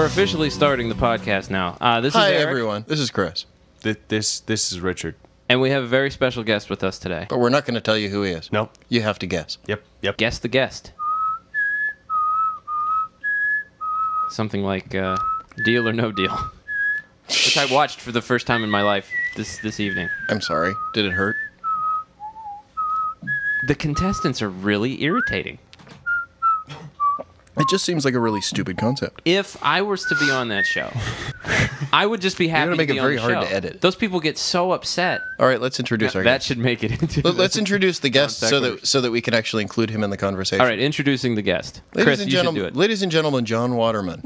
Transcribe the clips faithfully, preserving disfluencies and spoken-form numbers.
We're officially starting the podcast now. Uh, this Hi, is Eric, everyone. This is Chris. Th- This this is Richard. and we have a very special guest with us today. But we're not going to tell you who he is. Nope. You have to guess. Yep. Yep. Guess the guest. Something like uh, Deal or No Deal, which I watched for the first time in my life this this evening. I'm sorry. Did it hurt? The contestants are really irritating. It just seems like a really stupid concept. If I was to be on that show, I would just be happy gonna make to be it very on the hard show. to edit. Those people get so upset. All right, let's introduce our That guest. should make it into. Let- Let's introduce the guest so Contact that so that we can actually include him in the conversation. All right, introducing the guest. ladies Chris, and you should gentlemen, do it. ladies and gentlemen, John Waterman.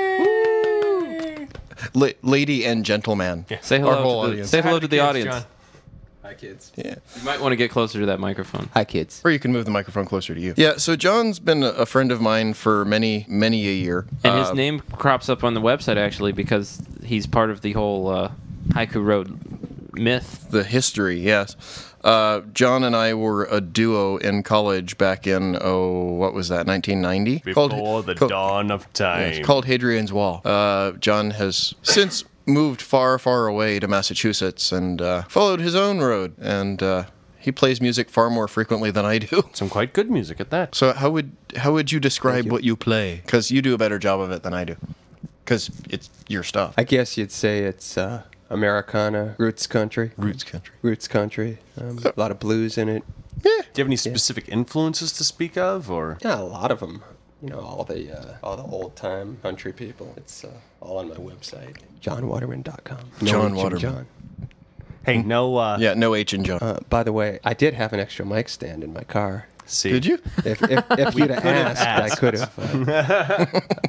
La- lady and gentleman. Say Our hello whole to the, audience. say hello Hi to to the kids, audience. John. Hi, kids. Yeah. You might want to get closer to that microphone. Hi, kids. Or you can move the microphone closer to you. Yeah, so John's been a- a friend of mine for many, many a year. And his Uh, name crops up on the website actually because he's part of the whole uh, Haiku Road myth. The history, yes. Uh, John and I were a duo in college back in, oh, what was that, nineteen ninety? Before the co- dawn of time. It's called Hadrian's Wall. Uh, John has since moved far, far away to Massachusetts and uh, followed his own road. And uh, he plays music far more frequently than I do. Some quite good music at that. So how would how would you describe you. what you play? Because you do a better job of it than I do. Because it's your stuff. I guess you'd say it's uh, Americana, roots country. Roots country. Roots country. Um, a lot of blues in it. Yeah. Do you have any specific influences to speak of, or Yeah, a lot of them. You know, all the uh, all the old time country people. It's uh, all on my website, john waterman dot com. No John H in Waterman. John. hey, no? Uh, Yeah, no H in John. Uh, by the way, I did have an extra mic stand in my car. See, Did you? If, if, if you'd have asked, asked. I could have. Uh,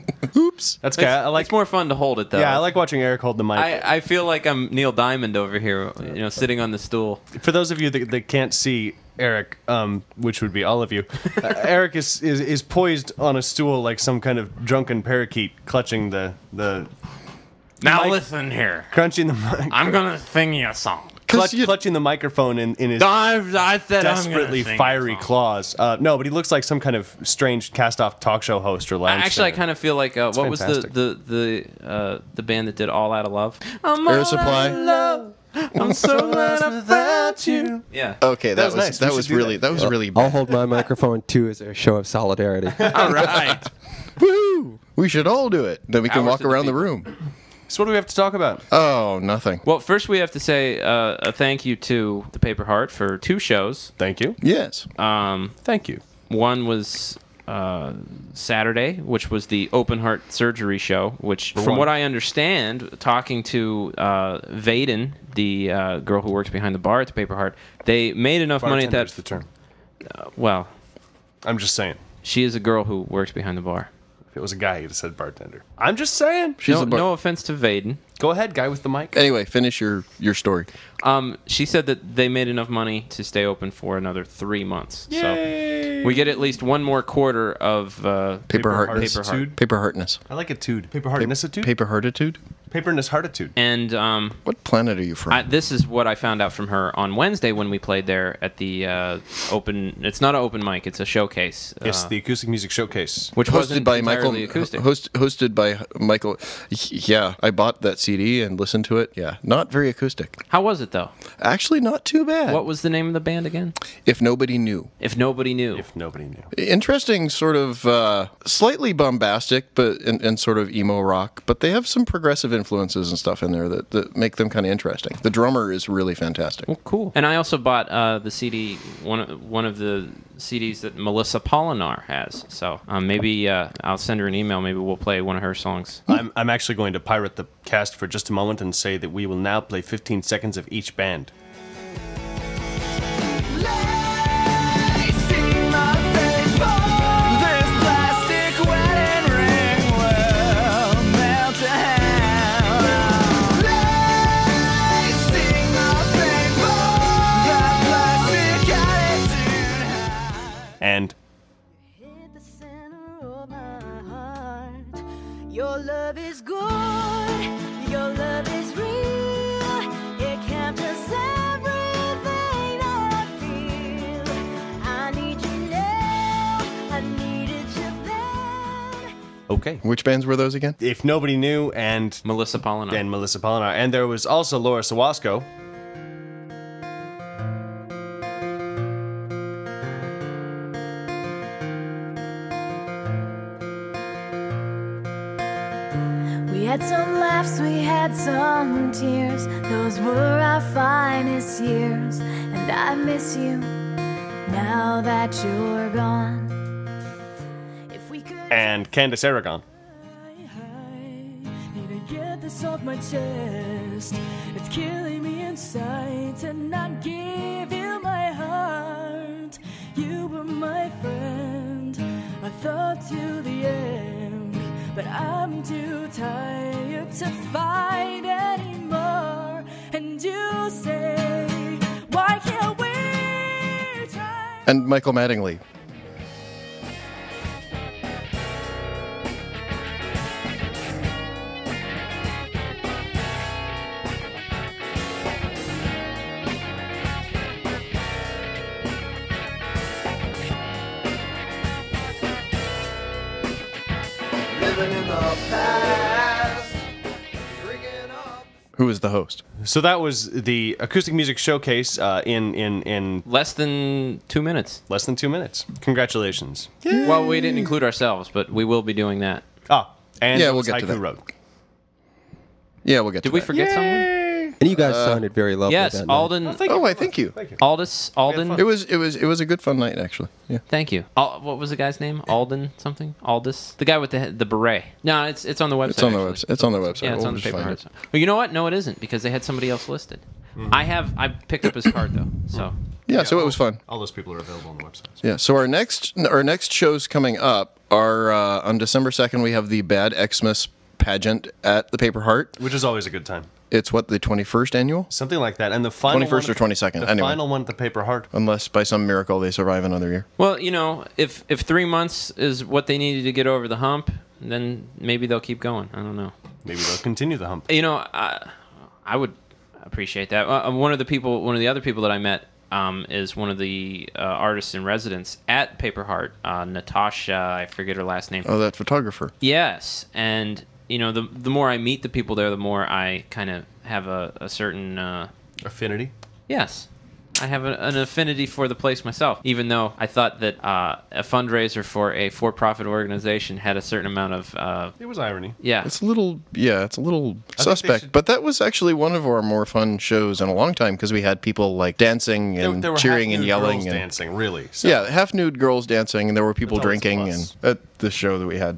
Oops. That's good. I like. It's more fun to hold it though. Yeah, I like watching Eric hold the mic. I, I feel like I'm Neil Diamond over here, you know, sitting on the stool. For those of you that, that can't see Eric, um, which would be all of you, uh, Eric is, is is poised on a stool like some kind of drunken parakeet, clutching the the Now Mike- listen here. crunching the mic, I'm gonna sing you a song. clutch, you- clutching the microphone in, in his I, I said desperately I'm gonna sing fiery you a song. claws. Uh, no, but he looks like some kind of strange cast-off talk show host or lounge. Actually, I singer. kind of feel like uh, what was the fantastic. the the uh, the band that did All Out of Love? I'm Air all Supply. out of love. I'm so glad I found you. Yeah. Okay, that, was was nice. that We was should do really that. that was really I'll bad. hold my microphone too as a show of solidarity. All right. Woo! We should all do it. Then we can Hours walk to the around the people. room. So what do we have to talk about? Oh, nothing. Well, first we have to say uh, a thank you to the Paper Heart for two shows. Thank you. Yes. Um, Thank you. one was uh, Saturday, which was the open heart surgery show. Which, from one. what I understand, talking to uh, Vaden, the uh, girl who works behind the bar at the Paper Heart, they made enough money at Bartender that. is the term. Well, I'm just saying. she is a girl who works behind the bar. If it was a guy, he'd have said bartender. I'm just saying. She's no, a bar- no offense to Vaden. Go ahead, guy with the mic. Anyway, finish your your story. Um, she said that they made enough money to stay open for another three months. So we get at least one more quarter of uh, Paper heart. Paper Heart. Paper heartness. I like a tude. Paper heartnessitude? Paper heartitude. Paperness heartitude. And um, What planet are you from? I, this is what I found out from her on Wednesday when we played there at the uh, open. It's not an open mic; it's a showcase. Yes, uh, the Acoustic Music Showcase. which hosted wasn't by Michael. entirely acoustic. Host, hosted by Michael. Yeah, I bought that C D and listened to it. Yeah, not very acoustic. How was it though? Actually, not too bad. What was the name of the band again? If nobody knew. If nobody knew. If nobody knew. Interesting, sort of uh, slightly bombastic, but and, and sort of emo rock. But they have some progressive influences and stuff in there that, that make them kind of interesting. The drummer is really fantastic. Well, cool. And I also bought uh, the C D, one of, one of the C Ds that Melissa Polinar has. So um, maybe uh, I'll send her an email. Maybe we'll play one of her songs. I'm, I'm actually going to pirate the cast for just a moment and say that we will now play fifteen seconds of each band. And Hit the center of my heart. Your love is good. Your love is real. It captures Okay. Which bands were those again? If Nobody Knew and Melissa Polinar. and Melissa Polinar. And there was also Laura Sawasco. We had some laughs, we had some tears. Those were our finest years. And I miss you now that you're gone. If we could And Candace Aragon. Need to get this off my chest. It's killing me inside to not give you my heart. You were my friend, I thought to the end, but I'm too tired to fight anymore. And you say, why can't we try? And Michael Mattingly. Who is the host? So that was the acoustic music showcase uh, in, in, in Less than two minutes. less than two minutes. Congratulations. Well, we didn't include ourselves, but we will be doing that. Ah, and Yeah, it we'll was get to Haiku that. Road. Yeah, we'll get Did to we that. forget someone? And you guys sounded very lovely. Yes, that night. Alden. Oh, I thank you. Aldous. Alden. It was it was it was a good fun night actually. Yeah. Thank you. Al- what was the guy's name? Alden something? Aldous? The guy with the the beret. No, it's it's on the website. It's on the actually. website. It's on the website. Yeah, it's We'll on the just paper find hearts. it. Well, you know what? No, it isn't because they had somebody else listed. I have. I picked up his card though. So Yeah, so it was fun. All those people are available on the website. Yeah. So our next our next shows coming up are uh, on December second. We have the Bad Xmas pageant at the Paper Heart. Which is always a good time. It's what the twenty-first annual, Something like that. And the final twenty-first one or twenty-second. The Anyway, final one at the Paper Heart. unless by some miracle they survive another year. well, you know, if if three months is what they needed to get over the hump, then maybe they'll keep going. I don't know. Maybe they'll continue the hump. You know, I, I would appreciate that. Uh, one of the people, one of the other people that I met um, is one of the uh, artists in residence at Paper Heart, uh, Natasha. I forget her last name. Oh, that photographer. Yes, and you know, the the more I meet the people there, the more I kind of have a, a certain uh, Affinity. yes. I have a, an affinity for the place myself, even though I thought that uh, a fundraiser for a for-profit organization had a certain amount of uh, It was irony. yeah. It's a little, yeah, it's a little they suspect. should- But that was actually one of our more fun shows in a long time because we had people like dancing There, and there were cheering and half-nude yelling girls and dancing, really. So yeah, half nude girls dancing, and there were people That's always a drinking. And plus. at the show that we had,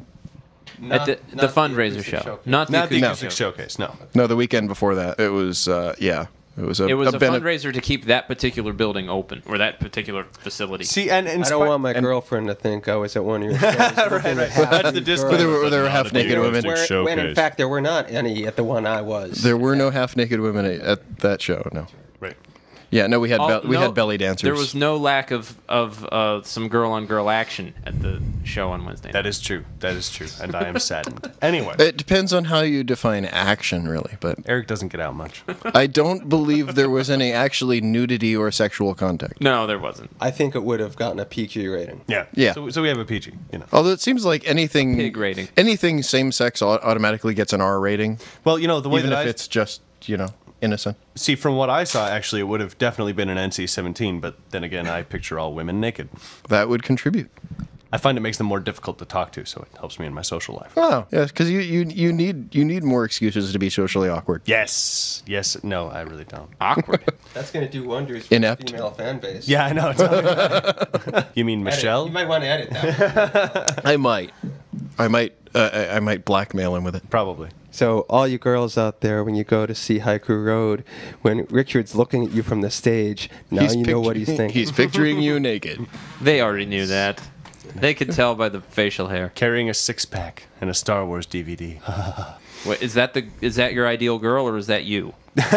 At the, the fundraiser show, not the Not the acoustic acoustic show. showcase, no. no, the weekend before that, it was uh, yeah, it was a It was a, bene- fundraiser to keep that particular building open or that particular facility. See, and, and I don't want my girlfriend to think I was at one of your shows. right, right. That's the disclaimer. Where there were, where there were Not half at naked the women. acoustic Where, when in showcase. fact there were not any at the one I was. There were no half naked women at, at that show. No. Right. Yeah, no, we had All- be- we no, had belly dancers. There was no lack of of uh, some girl on girl action at the show on Wednesday. That is true. That is true. And I am saddened. Anyway, It depends on how you define action, really. But Eric doesn't get out much. I don't believe there was any actually nudity or sexual contact. no, there wasn't. I think it would have gotten a P G rating. Yeah. Yeah. So, so we have a P G, you know. Although it seems like anything Pig rating. anything same sex automatically gets an R rating, Well, you know, the way even that if I it's just you know innocent. see from what I saw, actually, it would have definitely been an N C seventeen. But then again, I picture all women naked. That would contribute. I find it makes them more difficult to talk to, so it helps me in my social life. Oh, yes, because you, you you need you need more excuses to be socially awkward. Yes. Yes. No, I really don't. Awkward. That's going to do wonders for Inept. the female fan base. Yeah, I know. It's you mean Edit. Michelle? You might want to edit that. I might, I might, uh, I I might blackmail him with it. Probably. So, all you girls out there, when you go to see Haiku Road, when Richard's looking at you from the stage, now you know what he's picturing- thinking. He's picturing you naked. They already knew that. They could tell by the facial hair. Carrying a six pack and a Star Wars D V D. Wait, is that the is that your ideal girl or is that you?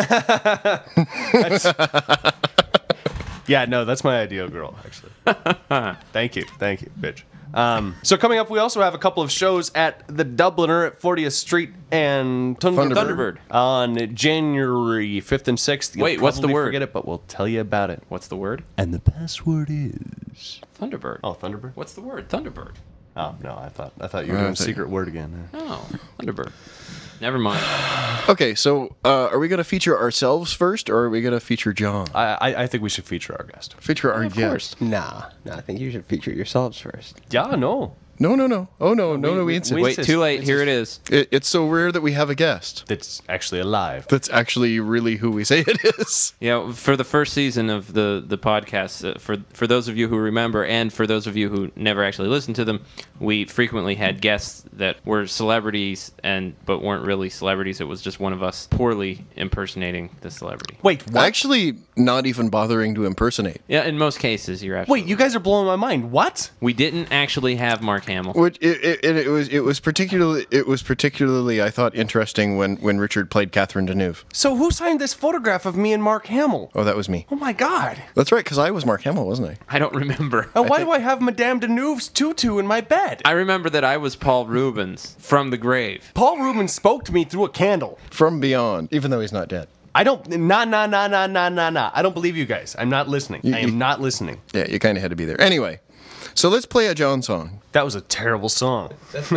Yeah, no, that's my ideal girl, actually. Thank you. Thank you, bitch. Um, so coming up, we also have a couple of shows at the Dubliner at fortieth Street and Thunderbird, Thunderbird. on January fifth and sixth. You'll Wait, what's the probably word? Forget it, but we'll tell you about it. What's the word? And the password is Thunderbird. oh Thunderbird. What's the word? Thunderbird. Oh no, I thought I thought you were Uh, doing I thought- secret word again. Oh, Thunderbird. Never mind. Okay, so uh, are we going to feature ourselves first, or are we going to feature John? I, I I think we should feature our guest. Feature our Of course. guest. Nah, nah. I think you should feature yourselves first. Yeah, no. No, no, no. Oh, no, no, we- no. We, we- insist. we- Wait, insist. too late. It's Here just- it is. It, it's so rare that we have a guest. That's actually alive. That's actually really who we say it is. Yeah, for the first season of the the podcast, uh, for for those of you who remember, and for those of you who never actually listened to them, we frequently had guests that were celebrities and but weren't really celebrities. It was just one of us poorly impersonating the celebrity. Wait, what? Actually, not even bothering to impersonate. Yeah, in most cases, you're absolutely Wait, you guys are blowing my mind. What? We didn't actually have Mark Hamill. Which it, it, it, it was it was particularly it was particularly I thought interesting when when Richard played Catherine Deneuve. So who signed this photograph of me and Mark Hamill? Oh, that was me. Oh my God. That's right, because I was Mark Hamill, wasn't I? I don't remember. And why do I have Madame Deneuve's tutu in my bed? I remember that I was Paul Rubens from the grave. Paul Rubens spoke to me through a candle. From beyond, even though he's not dead. I don't. Nah, nah, nah, nah, nah, nah, nah. I don't believe you guys. I'm not listening. You- I am you- not listening. Yeah, you kind of had to be there. Anyway, so let's play a John song. That was a terrible song.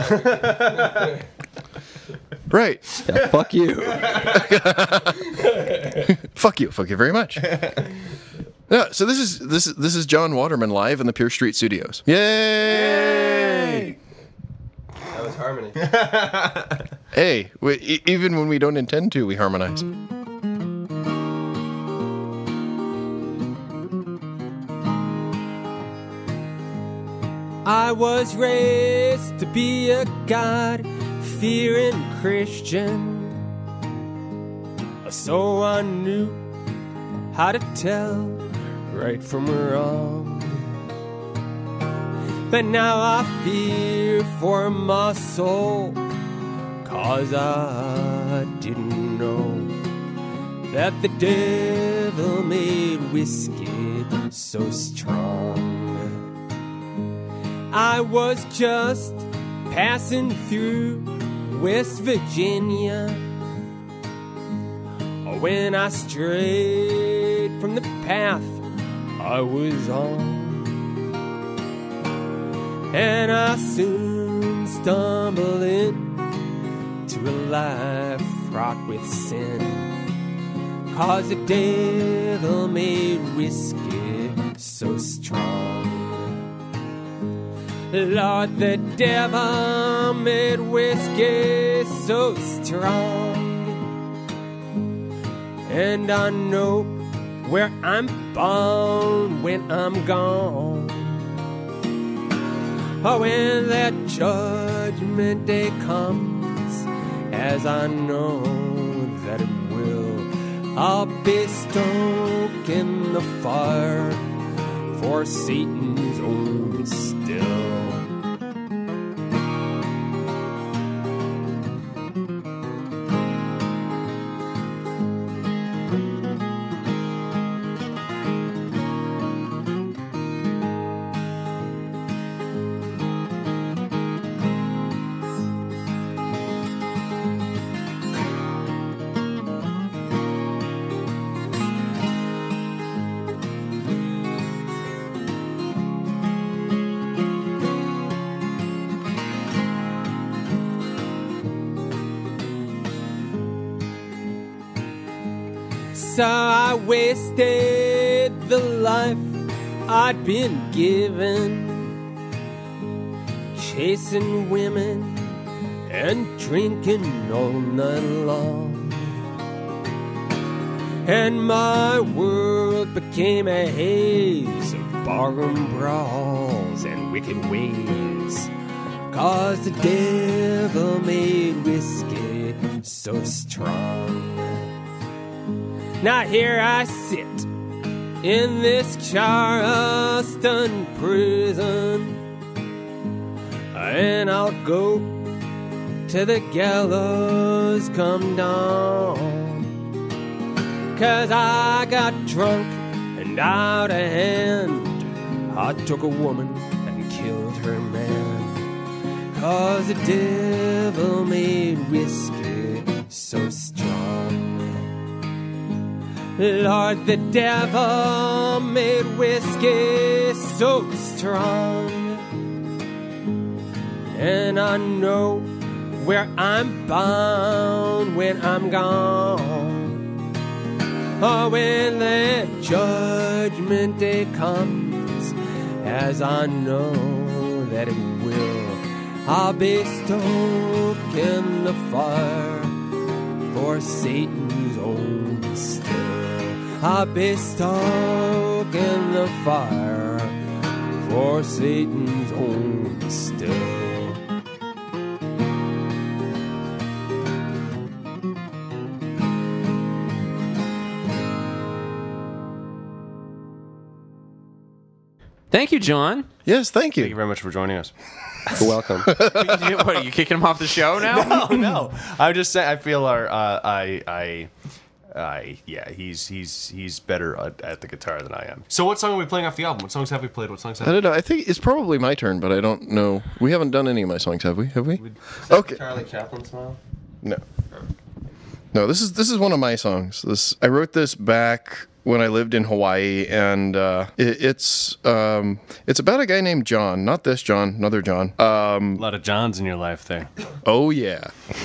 Right. Yeah, fuck you. Fuck you. Fuck you very much. Yeah, so this is this is this is John Waterman live in the Pierce Street Studios. Yay! That was harmony. Hey, we, e- even when we don't intend to, we harmonize. I was raised to be a God-fearing Christian, so I knew how to tell right from wrong. But now I fear for my soul, 'cause I didn't know that the devil made whiskey so strong. I was just passing through West Virginia when I strayed from the path I was on. And I soon stumbled into a life fraught with sin, 'cause the devil made whiskey so strong. Lord, the devil made whiskey so strong, and I know where I'm bound when I'm gone. Oh, when that judgment day comes, as I know that it will, I'll be stoked in the fire for Satan's own still. So I wasted the life I'd been given, chasing women and drinking all night long. And my world became a haze of barroom brawls and wicked ways, 'cause the devil made whiskey so strong. Now here I sit in this Charleston prison, and I'll go to the gallows come dawn, 'cause I got drunk and out of hand. I took a woman and killed her man, 'cause the devil made whiskey so strong. Lord, the devil made whiskey so strong, and I know where I'm bound when I'm gone. Oh, when the judgment day comes, as I know that it will, I'll be stoked in the fire for Satan's own still. I'll be stoked in the fire for Satan's own still. Thank you, John. Yes, thank you. Thank you very much for joining us. You're welcome. What, are you kicking him off the show now? Oh no! I'm just saying. I feel our. Uh, I. I. I. Yeah. He's. He's. He's better at, at the guitar than I am. So, what song are we playing off the album? What songs have we played? What songs have I we? don't know. I think it's probably my turn, but I don't know. We haven't done any of my songs, have we? Have we? Okay. Charlie Chaplin smile. No. No, this is this is one of my songs. This I wrote this back when I lived in Hawaii, and uh, it, it's um, it's about a guy named John. Not this John, another John. Um, A lot of Johns in your life there. oh yeah.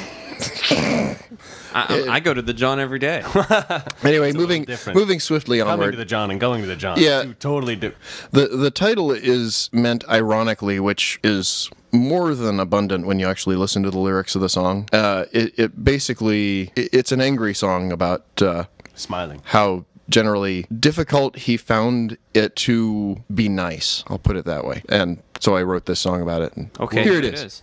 I, I go to the John every day. Anyway, moving different. moving swiftly Coming to onward. the John and going to the John. Yeah. Two totally do. The the title is meant ironically, which is more than abundant when you actually listen to the lyrics of the song. Uh, it, it basically it, it's an angry song about uh, Smiling. how generally difficult he found it to be nice. I'll put it that way. And so I wrote this song about it. And Okay, here it is.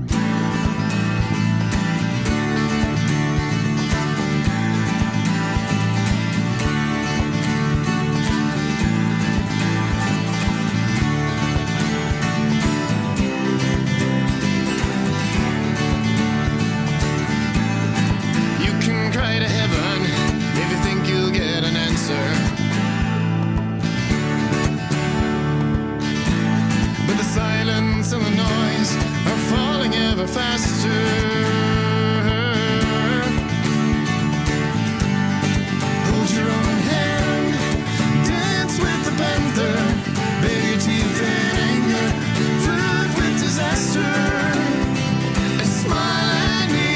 You can cry to heaven if you think you'll get an answer. But the silence and the noise are falling ever faster. Hold your own hand, dance with the panther, bare your teeth in anger, flirt with disaster, and smile at me.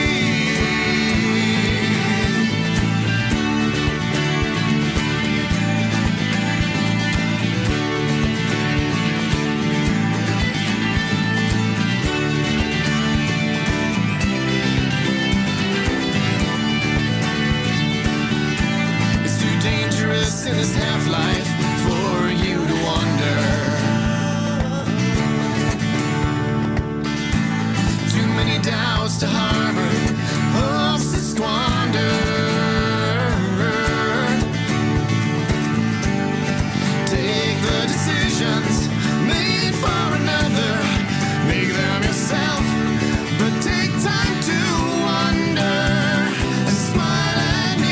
It's too dangerous in this half-life for you to wander. Too many doubts to harbor, hopes to squander. Take the decisions made for another, make them yourself, but take time to wonder and smile at me.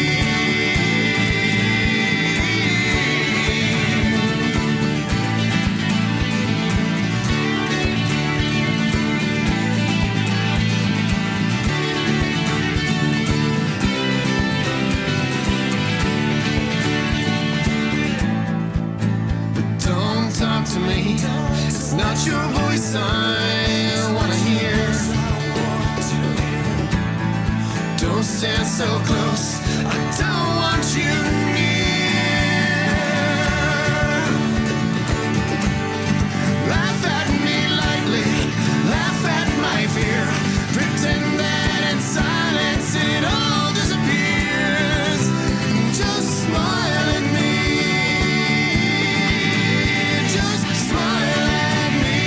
But don't talk to me, it's not your voice I wanna hear. Don't stand so close, I don't want you near. Laugh at me lightly, laugh at my fear. Pretend that in silence it all disappears. Just smile at me. Just smile at me.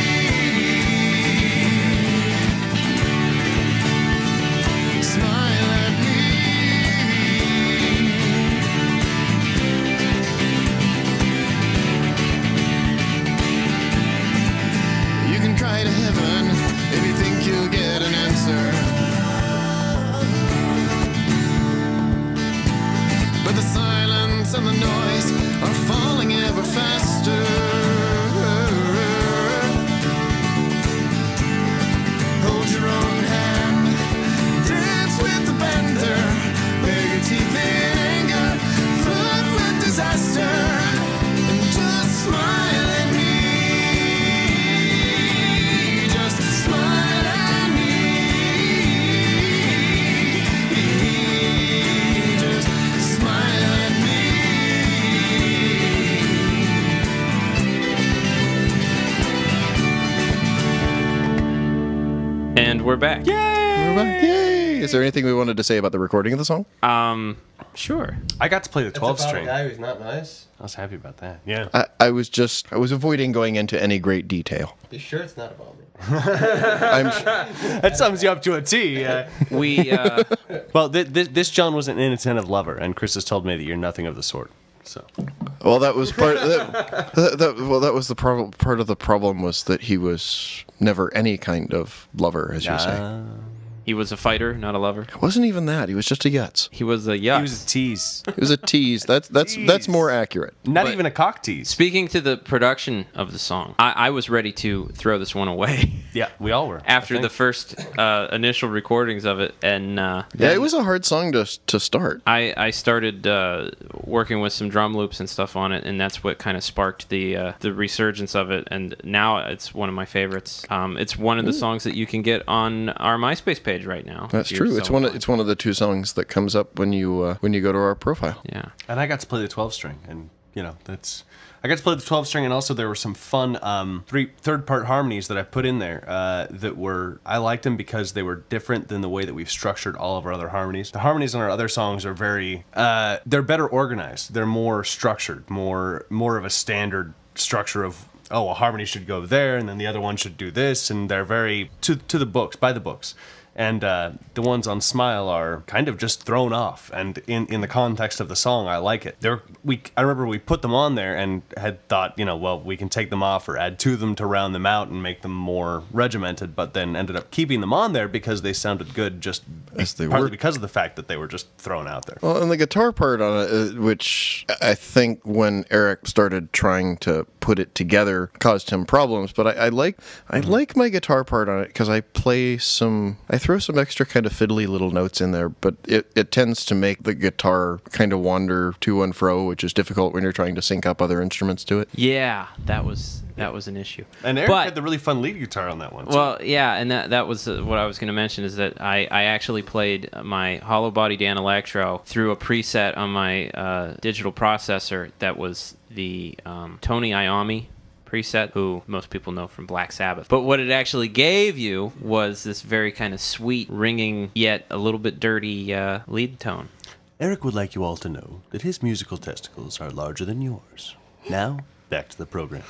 Smile at me. You can cry to heaven if you think you'll get an answer. But the silence and the noise are falling ever faster. Hold your own hand, dance with the panther, bare your teeth in anger, flirt with disaster, and just smile at me. Just smile. Is there anything we wanted to say about the recording of the song? Um, sure. I got to play the twelve It's about string. a guy who's not nice. I was happy about that. Yeah. I, I was just I was avoiding going into any great detail. You sure it's not about me? I'm That sums you up to a T. Yeah. We uh, Well, th- th- this John was an inattentive lover, and Chris has told me that you're nothing of the sort. So well, that was part. That, that, that, well, that was the problem. Part of the problem was that he was never any kind of lover, as you say. he was a fighter, not a lover. It wasn't even that. He was just a yutz. He was a yuck. he was a tease. He was a tease. That's that's that's more accurate. Not But- even a cock tease. Speaking to the production of the song, I, I was ready to throw this one away Yeah, we all were. after I the think. first uh, initial recordings of it, and uh, Yeah, then it was a hard song to to start. I, I started uh, working with some drum loops and stuff on it, and that's what kind of sparked the uh, the resurgence of it. And now it's one of my favorites. Um, it's one of the songs that you can get on our MySpace page right now. That's if you're true. It's so one. Of, inclined. it's one of the two songs that comes up when you uh, when you go to our profile. Yeah. And I got to play the twelve string, and you know that's. I got to play the twelve string, and also there were some fun um, three third part harmonies that I put in there uh, that were I liked them because they were different than the way that we've structured all of our other harmonies. The harmonies on our other songs are very uh, they're better organized. They're more structured, more more of a standard structure of oh a harmony should go there, and then the other one should do this, and they're very to to the books by the books. And uh, the ones on Smile are kind of just thrown off. And in, in the context of the song, I like it. They're, we, I remember we put them on there and had thought, you know, well, we can take them off or add to them to round them out and make them more regimented. But then ended up keeping them on there because they sounded good just As they partly were. because of the fact that they were just thrown out there. Well, and the guitar part on it, uh, which I think when Eric started trying to put it together, caused him problems. But I, I like I like my guitar part on it because I play some, I throw some extra kind of fiddly little notes in there, but it, it tends to make the guitar kind of wander to and fro, which is difficult when you're trying to sync up other instruments to it. Yeah, that was that was an issue. And Eric But- had the really fun lead guitar on that one. too. Well, yeah, and that that was uh, what I was going to mention is that I, I actually played my hollow body Dan Electro through a preset on my uh, digital processor that was the um, Tony Iommi preset, who most people know from Black Sabbath. But what it actually gave you was this very kind of sweet, ringing, yet a little bit dirty uh, lead tone. Eric would like you all to know that his musical testicles are larger than yours. Now, back to the program.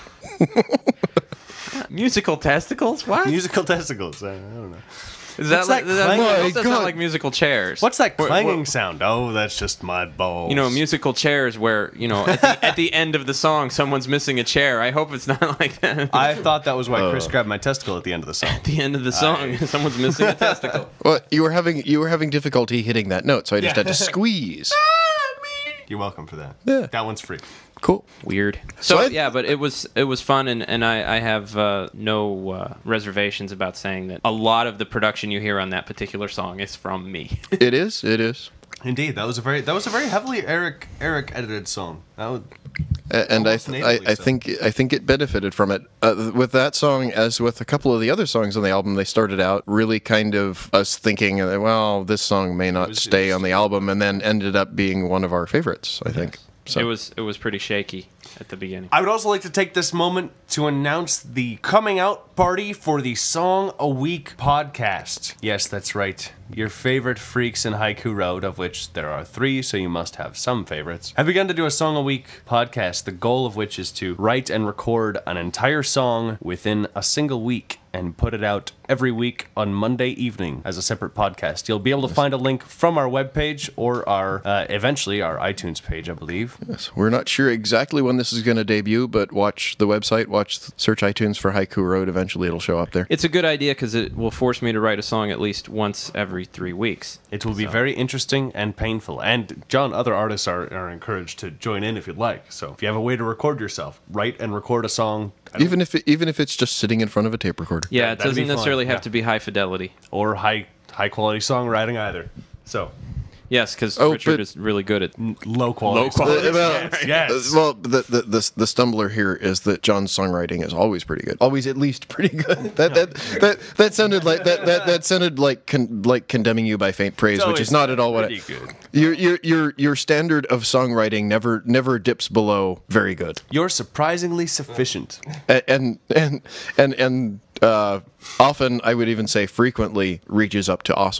Musical testicles? What? Musical testicles. I, I don't know. Is that What's like, that that, clanging? that My doesn't God. sound like musical chairs? What's that What- clanging what- sound? Oh, that's just my balls. You know, musical chairs where, you know, at the, at the end of the song, someone's missing a chair. I hope it's not like that. At I thought that was why Chris grabbed my testicle at the end of the song. the end of the song, someone's missing a testicle. Well, you were having you were having difficulty hitting that note, so I just Yeah. had to squeeze. You're welcome for that. Yeah. That one's free. Cool. Weird. So So, I- yeah, but it was it was fun, and, and I, I have uh, no uh, reservations about saying that a lot of the production you hear on that particular song is from me. It is. It is. Indeed, that was a very that was a very heavily Eric Eric edited song. That was, A- And I, Almost th- I, natively I so. think I think it benefited from it. Uh, with that song, as with a couple of the other songs on the album, they started out really kind of us thinking, uh, well, this song may not was- it stay was- on the album, and then ended up being one of our favorites. I think. So. It was it was pretty shaky at the beginning. I would also like to take this moment to announce the coming out party for the Song a Week podcast. Yes, that's right. Your favorite freaks in Haiku Road, of which there are three, so you must have some favorites, have begun to do a Song a Week podcast, the goal of which is to write and record an entire song within a single week and put it out every week on Monday evening as a separate podcast. You'll be able to find a link from our webpage or our, uh, eventually, our iTunes page, I believe. Yes, we're not sure exactly when this is going to debut, but watch the website, watch search iTunes for Haiku Road. Eventually, it'll show up there. It's a good idea because it will force me to write a song at least once every three weeks. It will be very interesting and painful. And, John, other artists are, are encouraged to join in if you'd like. So if you have a way to record yourself, write and record a song. I don't- Even if it, even if it's just sitting in front of a tape recorder. Yeah, That- it that'd doesn't be fun, necessarily have yeah. to be high fidelity. Or high high quality songwriting either. So, Yes, because Oh, Richard but- is really good at. low quality. Low quality. Uh, well, Yes, yes. uh, well, the, the the the stumbler here is that John's songwriting is always pretty good. Always at least pretty good. That that that, that sounded like that that, that sounded like con, like condemning you by faint praise, It's which is always not at all what I, pretty good. your your your your standard of songwriting never never dips below very good. You're surprisingly sufficient. A- and and and and uh, often I would even say frequently reaches up to awesome.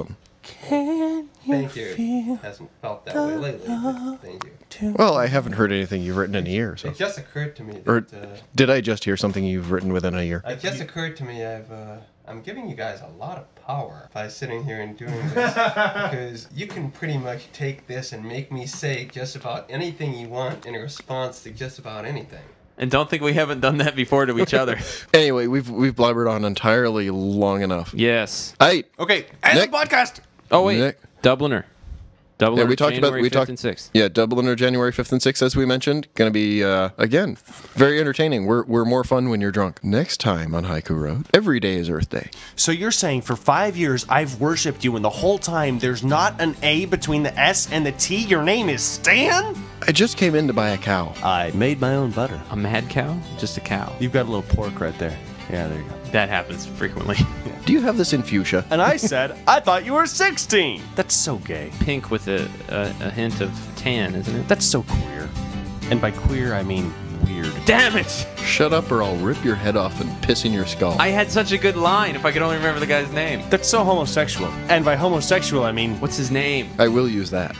Can Thank you. Hasn't felt that way lately. But thank you. Well, I haven't heard anything you've written in a year. So. It just occurred to me Or that. Uh, did I just hear something you've written within a year? it just occurred to me I've. Uh, I'm giving you guys a lot of power by sitting here and doing this because you can pretty much take this and make me say just about anything you want in response to just about anything. And don't think we haven't done that before to each other. Anyway, we've we've blabbered on entirely long enough. Yes. Hey, Okay, end Nick. the podcast. Oh wait, Nick. Dubliner. Dubliner. Yeah, we talked about January we fifth talked and sixth. Yeah, Dubliner January fifth and sixth, as we mentioned, going to be uh, again very entertaining. We're we're more fun when you're drunk. Next time on Haiku Road, every day is Earth Day. So you're saying for five years I've worshipped you, and the whole time there's not an A between the S and the T? Your name is Stan? I just came in to buy a cow. I made my own butter. A mad cow? Just a cow. You've got a little pork right there. Yeah, there you go. That happens frequently. Do you have this in fuchsia? And I said, I thought you were sixteen. That's so gay. Pink with a, a, a hint of tan, isn't it? That's so queer. And by queer, I mean weird. Damn it! Shut up or I'll rip your head off and piss in your skull. I had such a good line. If I could only remember the guy's name. That's so homosexual. And by homosexual, I mean, What's his name? I will use that.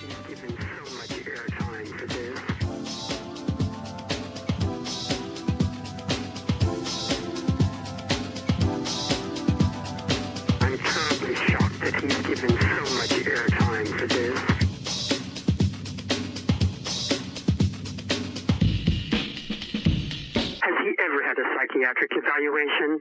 I'm terribly shocked that he's given so much airtime for this. Has he ever had a psychiatric evaluation?